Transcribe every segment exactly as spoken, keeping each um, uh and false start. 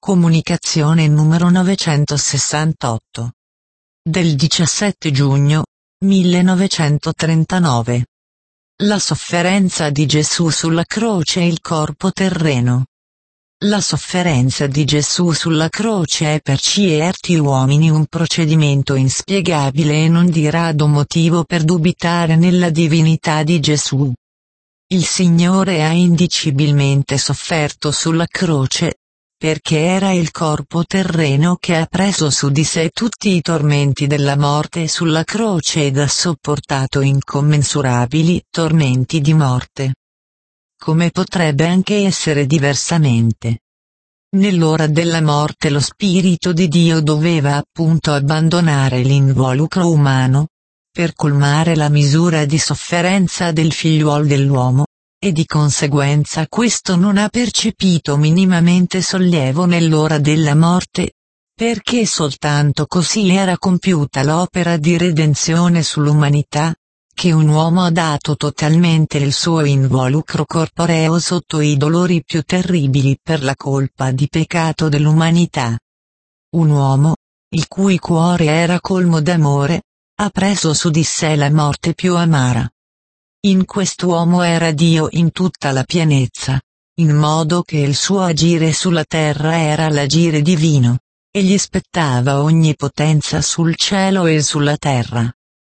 Comunicazione numero novecentosessantotto. Del diciassette giugno millenovecentotrentanove. La sofferenza di Gesù sulla croce e il corpo terreno. La sofferenza di Gesù sulla croce è per certi uomini un procedimento inspiegabile e non di rado motivo per dubitare nella divinità di Gesù. Il Signore ha indicibilmente sofferto sulla croce, perché era il corpo terreno che ha preso su di sé tutti i tormenti della morte sulla croce ed ha sopportato incommensurabili tormenti di morte. Come potrebbe anche essere diversamente? Nell'ora della morte lo Spirito di Dio doveva appunto abbandonare l'involucro umano, per colmare la misura di sofferenza del figliuol dell'uomo, e di conseguenza questo non ha percepito minimamente sollievo nell'ora della morte, perché soltanto così era compiuta l'opera di redenzione sull'umanità, che un uomo ha dato totalmente il suo involucro corporeo sotto i dolori più terribili per la colpa di peccato dell'umanità. Un uomo, il cui cuore era colmo d'amore, ha preso su di sé la morte più amara. In quest'uomo era Dio in tutta la pienezza, in modo che il suo agire sulla terra era l'agire divino, e gli spettava ogni potenza sul cielo e sulla terra.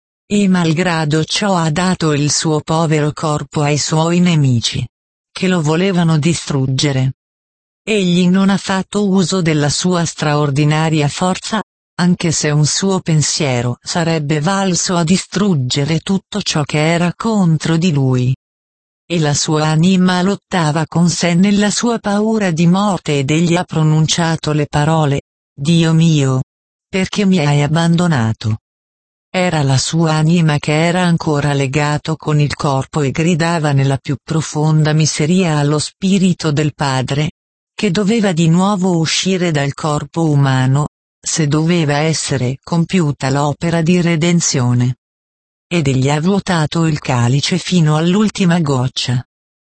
E malgrado ciò ha dato il suo povero corpo ai suoi nemici, che lo volevano distruggere. Egli non ha fatto uso della sua straordinaria forza, anche se un suo pensiero sarebbe valso a distruggere tutto ciò che era contro di lui. E la sua anima lottava con sé nella sua paura di morte ed egli ha pronunciato le parole: Dio mio, perché mi hai abbandonato? Era la sua anima che era ancora legato con il corpo e gridava nella più profonda miseria allo Spirito del Padre, che doveva di nuovo uscire dal corpo umano, se doveva essere compiuta l'opera di redenzione. Ed egli ha vuotato il calice fino all'ultima goccia.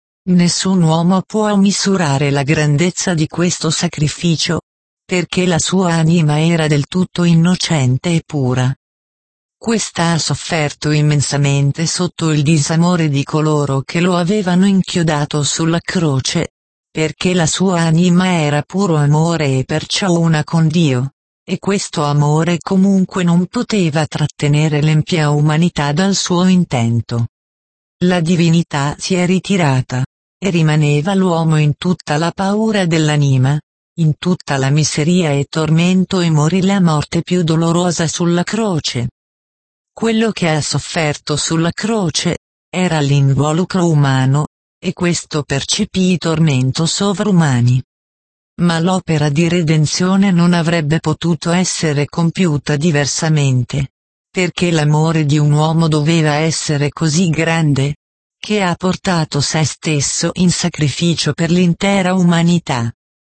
Nessun uomo può misurare la grandezza di questo sacrificio, perché la sua anima era del tutto innocente e pura. Questa ha sofferto immensamente sotto il disamore di coloro che lo avevano inchiodato sulla croce, perché la sua anima era puro amore e perciò una con Dio. E questo amore comunque non poteva trattenere l'empia umanità dal suo intento. La divinità si è ritirata, e rimaneva l'uomo in tutta la paura dell'anima, in tutta la miseria e tormento e morì la morte più dolorosa sulla croce. Quello che ha sofferto sulla croce, era l'involucro umano, e questo percepì i tormento sovrumani. Ma l'opera di redenzione non avrebbe potuto essere compiuta diversamente, perché l'amore di un uomo doveva essere così grande, che ha portato se stesso in sacrificio per l'intera umanità.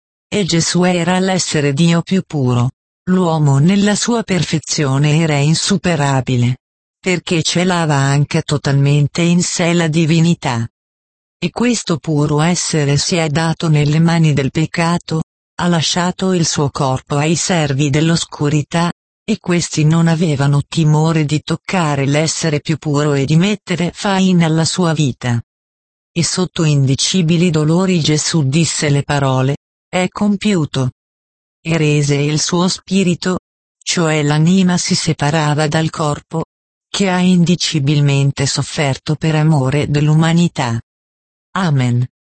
E Gesù era l'essere Dio più puro, l'uomo nella sua perfezione era insuperabile, perché celava anche totalmente in sé la divinità. E questo puro essere si è dato nelle mani del peccato, ha lasciato il suo corpo ai servi dell'oscurità, e questi non avevano timore di toccare l'essere più puro e di mettere fine alla sua vita. E sotto indicibili dolori Gesù disse le parole: è compiuto. E rese il suo spirito, cioè l'anima si separava dal corpo, che ha indicibilmente sofferto per amore dell'umanità. Amen.